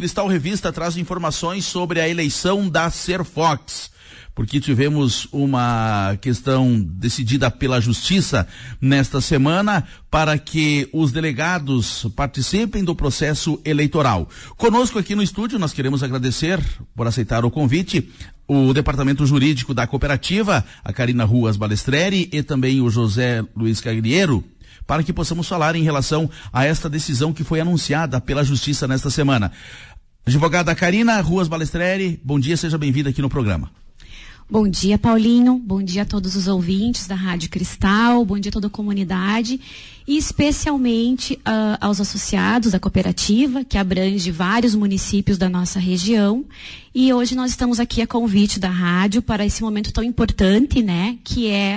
Cristal Revista traz informações sobre a eleição da Serfox, porque tivemos uma questão decidida pela Justiça nesta semana para que os delegados participem do processo eleitoral. Conosco aqui no estúdio, nós queremos agradecer por aceitar o convite o Departamento Jurídico da Cooperativa, a Karina Ruas Balestreri e também o José Luiz Cagliero, para que possamos falar em relação a esta decisão que foi anunciada pela Justiça nesta semana. Advogada Karina Ruas Balestreri, bom dia, seja bem-vinda aqui no programa. Bom dia, Paulinho, bom dia a todos os ouvintes da Rádio Cristal, bom dia a toda a comunidade e especialmente aos associados da cooperativa, que abrange vários municípios da nossa região. E hoje nós estamos aqui a convite da rádio para esse momento tão importante, né, que é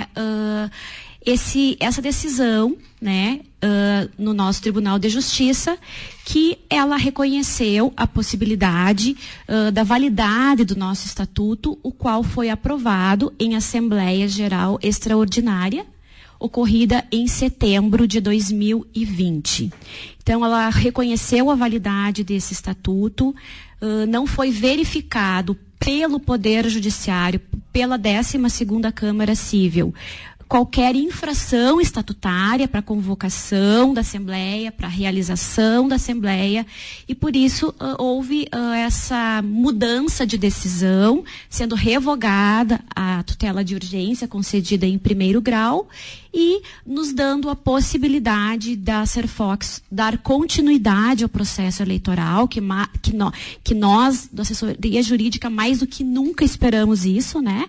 essa decisão, né, no nosso Tribunal de Justiça, que ela reconheceu a possibilidade da validade do nosso estatuto, o qual foi aprovado em Assembleia Geral Extraordinária, ocorrida em setembro de 2020. Então, ela reconheceu a validade desse estatuto, não foi verificado pelo Poder Judiciário, pela 12ª Câmara Civil, qualquer infração estatutária para convocação da Assembleia, para realização da Assembleia, e por isso houve essa mudança de decisão, sendo revogada a tutela de urgência concedida em primeiro grau e nos dando a possibilidade da Serfox dar continuidade ao processo eleitoral, que nós, da assessoria jurídica, mais do que nunca esperamos isso, né?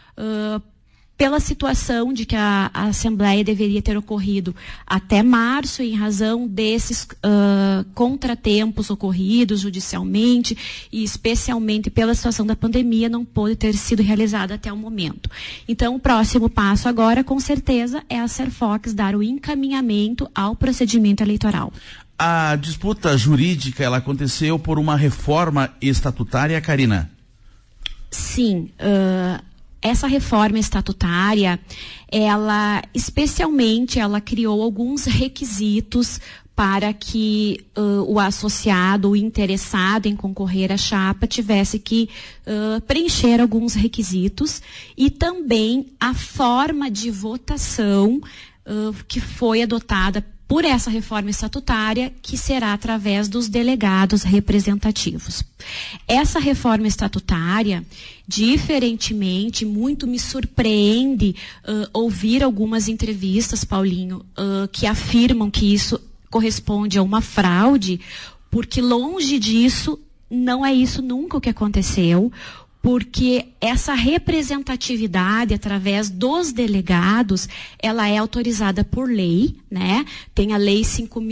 Pela situação de que a Assembleia deveria ter ocorrido até março, em razão desses contratempos ocorridos judicialmente e especialmente pela situação da pandemia, não pôde ter sido realizada até o momento. Então, o próximo passo agora, com certeza, é a Serfox dar o encaminhamento ao procedimento eleitoral. A disputa jurídica, ela aconteceu por uma reforma estatutária, Karina? Sim, essa reforma estatutária, ela criou alguns requisitos para que o associado, o interessado em concorrer à chapa, tivesse que preencher alguns requisitos, e também a forma de votação que foi adotada por essa reforma estatutária, que será através dos delegados representativos. Essa reforma estatutária, diferentemente, muito me surpreende ouvir algumas entrevistas, Paulinho, que afirmam que isso corresponde a uma fraude, porque longe disso, não é isso nunca o que aconteceu, porque essa representatividade através dos delegados, ela é autorizada por lei, né? Tem a Lei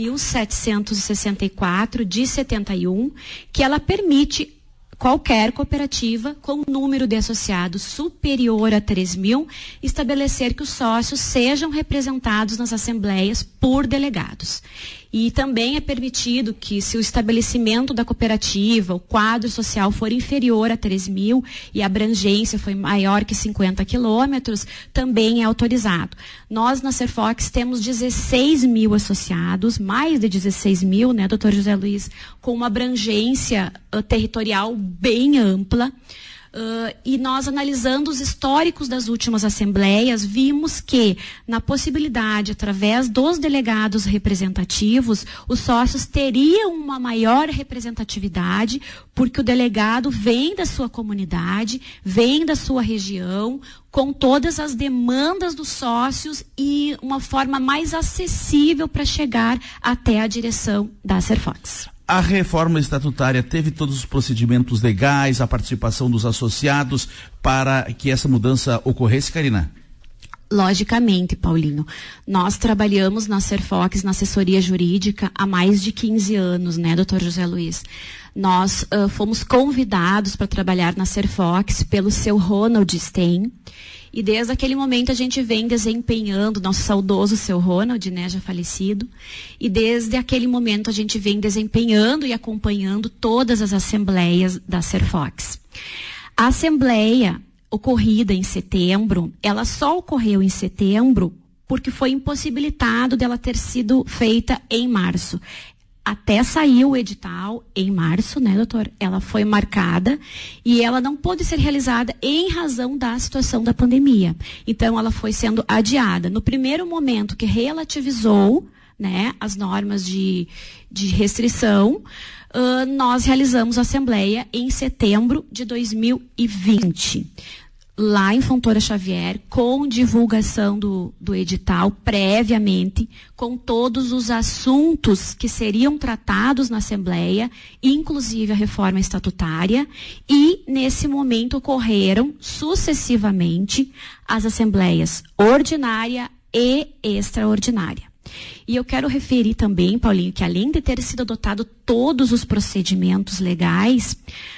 5.764 de 71, que ela permite qualquer cooperativa com número de associados superior a 3.000 estabelecer que os sócios sejam representados nas assembleias por delegados. E também é permitido que, se o estabelecimento da cooperativa, o quadro social for inferior a 3.000 e a abrangência foi maior que 50 quilômetros, também é autorizado. Nós, na Serfox, temos 16.000 associados, mais de 16.000, né, doutor José Luiz, com uma abrangência territorial bem ampla. E nós, analisando os históricos das últimas assembleias, vimos que, na possibilidade, através dos delegados representativos, os sócios teriam uma maior representatividade, porque o delegado vem da sua comunidade, vem da sua região, com todas as demandas dos sócios e uma forma mais acessível para chegar até a direção da Serfox. A reforma estatutária teve todos os procedimentos legais, a participação dos associados para que essa mudança ocorresse, Karina? Logicamente, Paulinho. Nós trabalhamos na Serfox, na assessoria jurídica, há mais de 15 anos, né, doutor José Luiz? Nós fomos convidados para trabalhar na Serfox pelo seu Ronald Stein. E desde aquele momento a gente vem desempenhando, nosso saudoso seu Ronald, né, já falecido, e desde aquele momento a gente vem desempenhando e acompanhando todas as assembleias da Serfox. A assembleia ocorrida em setembro, ela só ocorreu em setembro porque foi impossibilitado dela ter sido feita em março. até sair o edital em março, né, doutor? Ela foi marcada e ela não pôde ser realizada em razão da situação da pandemia. Então, ela foi sendo adiada. No primeiro momento que relativizou, né, as normas de restrição, nós realizamos a assembleia em setembro de 2020. Lá em Fontoura Xavier, com divulgação do edital previamente, com todos os assuntos que seriam tratados na Assembleia, inclusive a reforma estatutária, e nesse momento ocorreram sucessivamente as assembleias ordinária e extraordinária. E eu quero referir também, Paulinho, que além de ter sido adotado todos os procedimentos legais,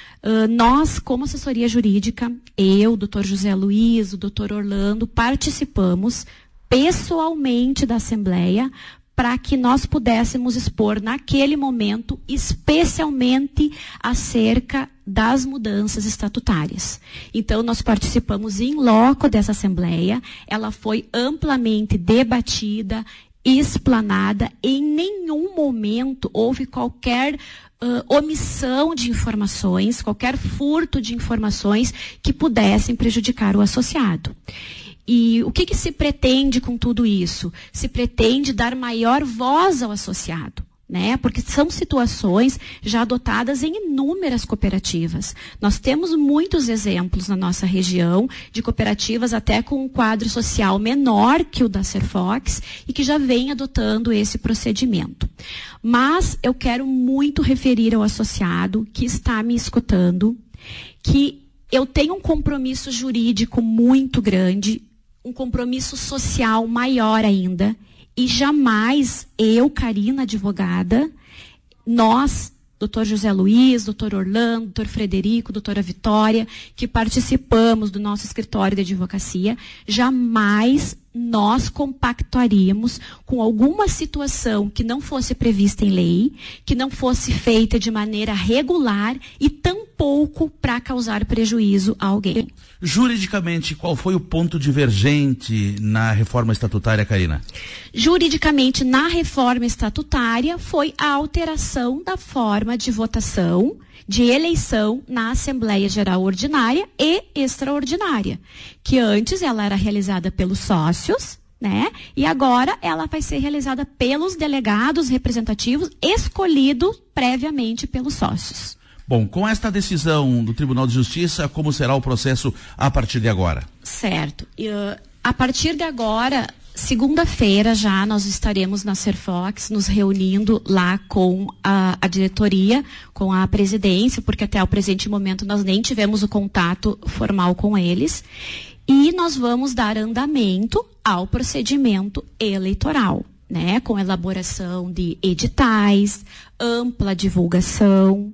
nós, como assessoria jurídica, eu, o doutor José Luiz, o doutor Orlando, participamos pessoalmente da Assembleia para que nós pudéssemos expor naquele momento, especialmente acerca das mudanças estatutárias. Então, nós participamos em loco dessa Assembleia, ela foi amplamente debatida, explanada, em nenhum momento houve qualquer omissão de informações, qualquer furto de informações que pudessem prejudicar o associado. E o que se pretende com tudo isso? Se pretende dar maior voz ao associado, né? Porque são situações já adotadas em inúmeras cooperativas. Nós temos muitos exemplos na nossa região de cooperativas até com um quadro social menor que o da Serfox e que já vem adotando esse procedimento. Mas eu quero muito referir ao associado que está me escutando que eu tenho um compromisso jurídico muito grande, um compromisso social maior ainda, e jamais eu, Karina, advogada, nós, doutor José Luiz, doutor Orlando, doutor Frederico, doutora Vitória, que participamos do nosso escritório de advocacia, jamais nós compactuaríamos com alguma situação que não fosse prevista em lei, que não fosse feita de maneira regular e tampouco para causar prejuízo a alguém. Juridicamente, qual foi o ponto divergente na reforma estatutária, Karina? Juridicamente, na reforma estatutária, foi a alteração da forma de votação, de eleição na Assembleia Geral Ordinária e Extraordinária, que antes ela era realizada pelos sócios, né? E agora ela vai ser realizada pelos delegados representativos escolhidos previamente pelos sócios. Bom, com esta decisão do Tribunal de Justiça, como será o processo a partir de agora? Certo. A partir de agora, segunda-feira já nós estaremos na Serfox nos reunindo lá com a diretoria, com a presidência, porque até o presente momento nós nem tivemos o contato formal com eles. E nós vamos dar andamento ao procedimento eleitoral, né? Com elaboração de editais, ampla divulgação,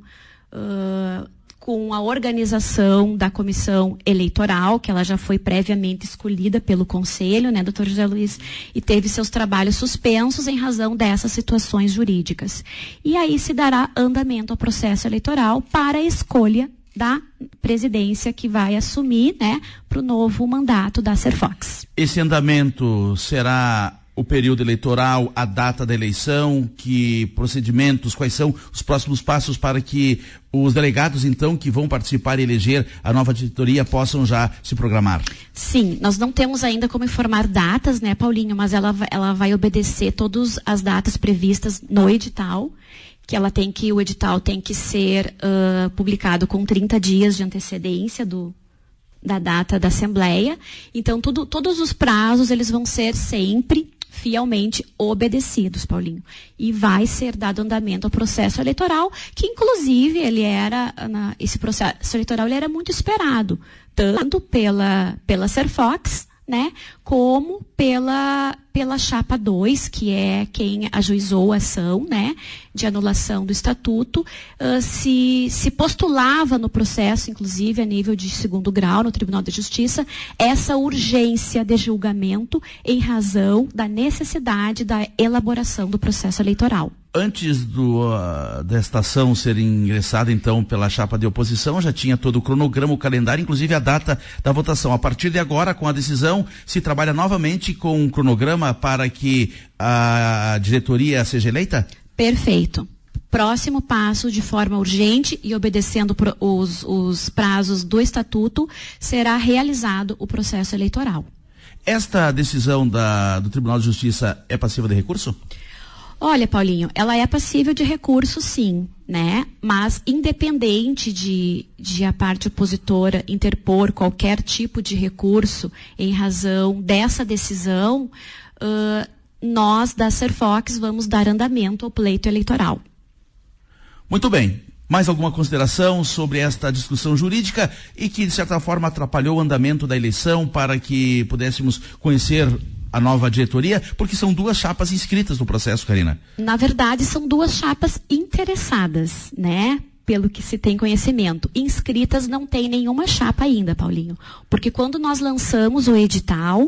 com a organização da comissão eleitoral, que ela já foi previamente escolhida pelo Conselho, né, doutor José Luiz, e teve seus trabalhos suspensos em razão dessas situações jurídicas. E aí se dará andamento ao processo eleitoral para a escolha da presidência que vai assumir, né, para o novo mandato da Serfox. Esse andamento será o período eleitoral, a data da eleição, que procedimentos, quais são os próximos passos para que os delegados, então, que vão participar e eleger a nova diretoria possam já se programar? Sim, nós não temos ainda como informar datas, né, Paulinho, mas ela vai obedecer todas as datas previstas no edital, que o edital tem que ser publicado com 30 dias de antecedência da data da Assembleia. Então, todos os prazos, eles vão ser sempre fielmente obedecidos, Paulinho. E vai ser dado andamento ao processo eleitoral, que inclusive esse processo eleitoral ele era muito esperado, tanto pela Serfox, né, como pela chapa 2, que é quem ajuizou a ação, né, de anulação do estatuto. Se postulava no processo, inclusive a nível de segundo grau no Tribunal de Justiça, essa urgência de julgamento em razão da necessidade da elaboração do processo eleitoral. Antes desta ação ser ingressada, então, pela chapa de oposição, já tinha todo o cronograma, o calendário, inclusive a data da votação. A partir de agora, com a decisão, se trabalha novamente com um cronograma para que a diretoria seja eleita? Perfeito. próximo passo, de forma urgente e obedecendo os prazos do Estatuto, será realizado o processo eleitoral. Esta decisão do Tribunal de Justiça é passível de recurso? Olha, Paulinho, ela é passível de recurso, sim, né? Mas independente de a parte opositora interpor qualquer tipo de recurso em razão dessa decisão, nós da Serfox vamos dar andamento ao pleito eleitoral. Muito bem. Mais alguma consideração sobre esta discussão jurídica e que, de certa forma, atrapalhou o andamento da eleição para que pudéssemos conhecer a nova diretoria? Porque são 2 chapas inscritas no processo, Karina. Na verdade, são 2 chapas interessadas, né? Pelo que se tem conhecimento. Inscritas não tem nenhuma chapa ainda, Paulinho. Porque quando nós lançamos o edital,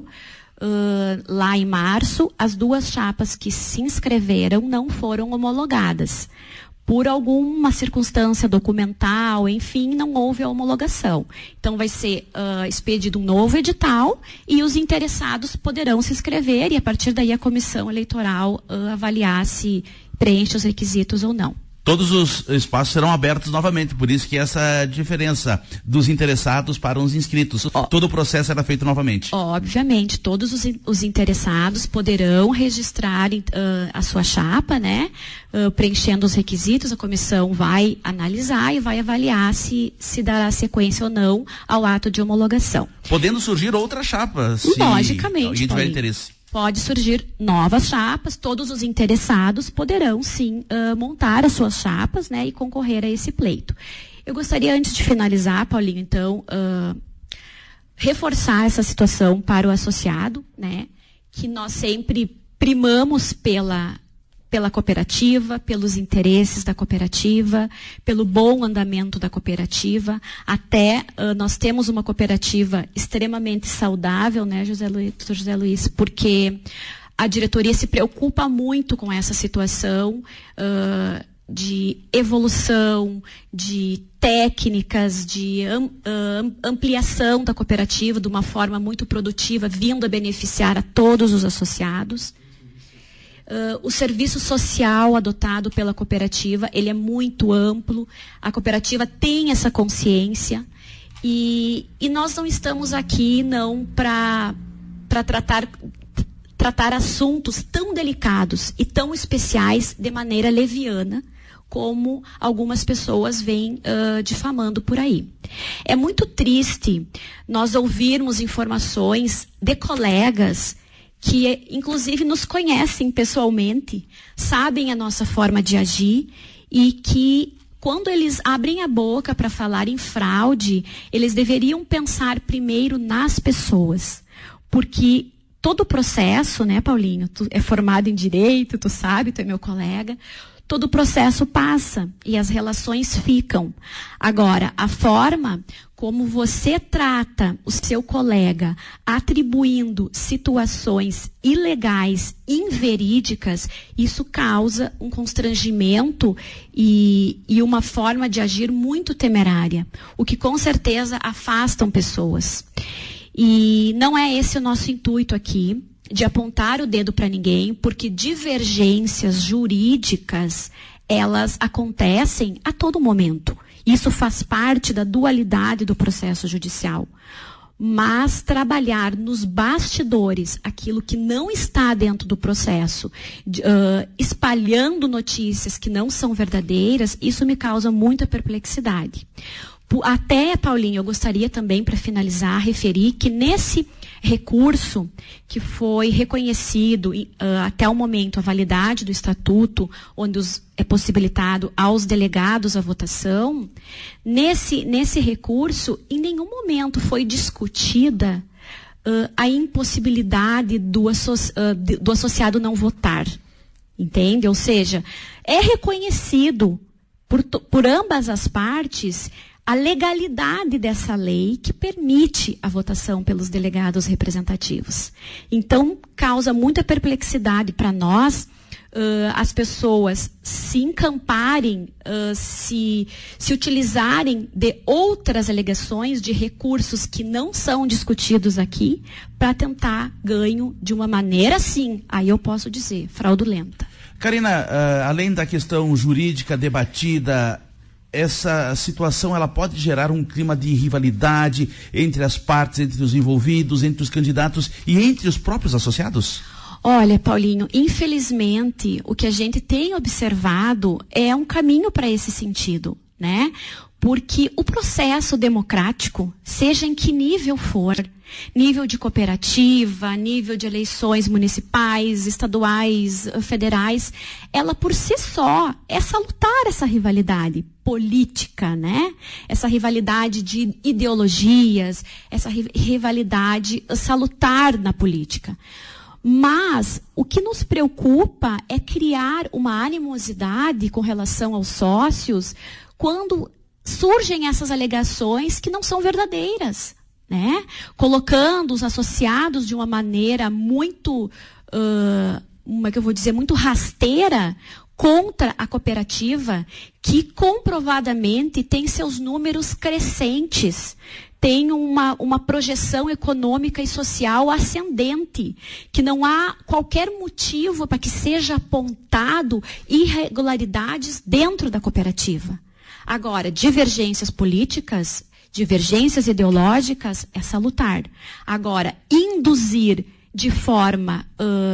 lá em março, as 2 chapas que se inscreveram não foram homologadas. Por alguma circunstância documental, enfim, não houve a homologação. Então vai ser expedido um novo edital e os interessados poderão se inscrever e a partir daí a comissão eleitoral avaliar se preenche os requisitos ou não. Todos os espaços serão abertos novamente, por isso que essa diferença dos interessados para os inscritos. Todo o processo será feito novamente. Obviamente, todos os interessados poderão registrar a sua chapa, né? Preenchendo os requisitos, a comissão vai analisar e vai avaliar se dará sequência ou não ao ato de homologação. Podendo surgir outra chapa, se logicamente, alguém tiver interesse. Pode surgir novas chapas, todos os interessados poderão sim montar as suas chapas, né, e concorrer a esse pleito. Eu gostaria, antes de finalizar, Paulinho, então, reforçar essa situação para o associado, né, que nós sempre primamos pela cooperativa, pelos interesses da cooperativa, pelo bom andamento da cooperativa. Até nós temos uma cooperativa extremamente saudável, né, doutor José Luiz, porque a diretoria se preocupa muito com essa situação de evolução, de técnicas, de ampliação da cooperativa de uma forma muito produtiva, vindo a beneficiar a todos os associados. O serviço social adotado pela cooperativa, ele é muito amplo, a cooperativa tem essa consciência e nós não estamos aqui não para tratar assuntos tão delicados e tão especiais de maneira leviana, como algumas pessoas vêm difamando por aí. É muito triste nós ouvirmos informações de colegas que inclusive nos conhecem pessoalmente, sabem a nossa forma de agir e que quando eles abrem a boca para falar em fraude, eles deveriam pensar primeiro nas pessoas. Porque todo o processo, né, Paulinho, tu é formado em direito, tu sabe, tu é meu colega, todo o processo passa e as relações ficam. Agora, a forma como você trata o seu colega, atribuindo situações ilegais, inverídicas, isso causa um constrangimento e uma forma de agir muito temerária, o que com certeza afastam pessoas. E não é esse o nosso intuito aqui, de apontar o dedo para ninguém, porque divergências jurídicas, elas acontecem a todo momento. Isso faz parte da dualidade do processo judicial. Mas trabalhar nos bastidores aquilo que não está dentro do processo, espalhando notícias que não são verdadeiras, isso me causa muita perplexidade. Até, Paulinho, eu gostaria também, para finalizar, referir que nesse recurso que foi reconhecido até o momento a validade do estatuto, onde é possibilitado aos delegados a votação, nesse recurso, em nenhum momento foi discutida a impossibilidade do associado não votar. Entende? Ou seja, é reconhecido por ambas as partes a legalidade dessa lei que permite a votação pelos delegados representativos. Então, causa muita perplexidade para nós as pessoas se encamparem, se utilizarem de outras alegações, de recursos que não são discutidos aqui, para tentar ganho de uma maneira, sim, aí eu posso dizer, fraudulenta. Karina, além da questão jurídica debatida, essa situação ela pode gerar um clima de rivalidade entre as partes, entre os envolvidos, entre os candidatos e entre os próprios associados? Olha, Paulinho, infelizmente o que a gente tem observado é um caminho para esse sentido, né? Porque o processo democrático, seja em que nível for, nível de cooperativa, nível de eleições municipais, estaduais, federais, ela por si só é salutar essa rivalidade política, né? Essa rivalidade de ideologias, essa rivalidade salutar na política. Mas o que nos preocupa é criar uma animosidade com relação aos sócios quando surgem essas alegações que não são verdadeiras, né? Colocando os associados de uma maneira muito, muito rasteira contra a cooperativa, que comprovadamente tem seus números crescentes, tem uma projeção econômica e social ascendente, que não há qualquer motivo para que seja apontado irregularidades dentro da cooperativa. Agora, divergências políticas, divergências ideológicas é salutar. Agora, induzir de forma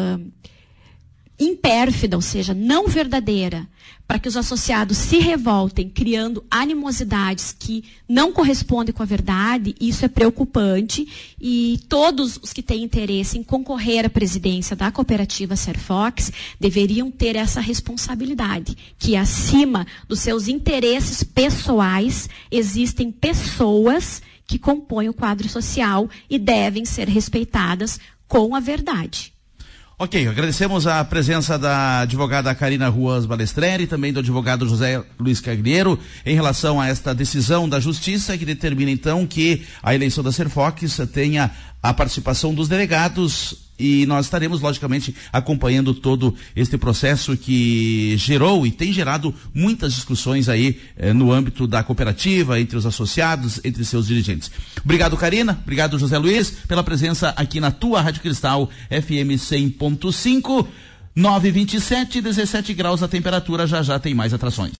impérfida, ou seja, não verdadeira, para que os associados se revoltem, criando animosidades que não correspondem com a verdade, isso é preocupante, e todos os que têm interesse em concorrer à presidência da cooperativa Serfox deveriam ter essa responsabilidade, que acima dos seus interesses pessoais, existem pessoas que compõem o quadro social e devem ser respeitadas com a verdade. Ok, agradecemos a presença da advogada Karina Ruas Balestreri e também do advogado José Luiz Cagliero em relação a esta decisão da Justiça que determina então que a eleição da Serfox tenha a participação dos delegados, e nós estaremos logicamente acompanhando todo este processo que gerou e tem gerado muitas discussões aí no âmbito da cooperativa, entre os associados, entre seus dirigentes. Obrigado, Karina, obrigado, José Luiz, pela presença aqui na tua Rádio Cristal FM 100.5, 9h27, 17 graus a temperatura, já tem mais atrações.